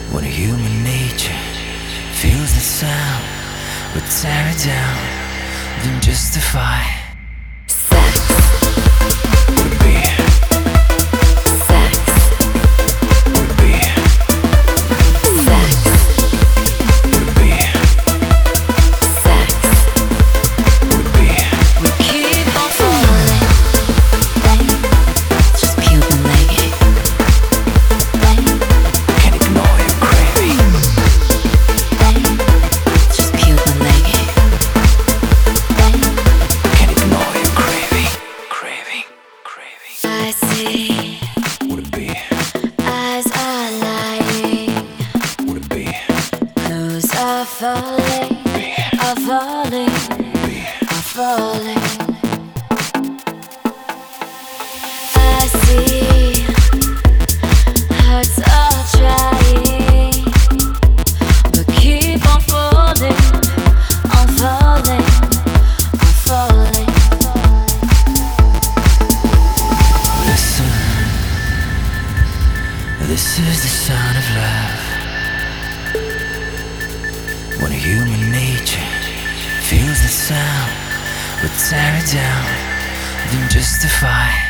When human nature feels the sound, but tear it down, then justify. Sex. Would be. Sex. Would be. Sex. Would be. Sex. Would be. We keep on falling. Just peel the leg. Can't ignore your craving. Just peel the leg. Can't ignore your craving. Craving. Craving. I see Would it be? eyes are lying, Would it be? clothes are falling, are falling, are falling. I see hearts are trying, but keep on falling, on falling, on falling. Listen, this is the sound of love. When human nature feels the sound, but tear it down, then justify.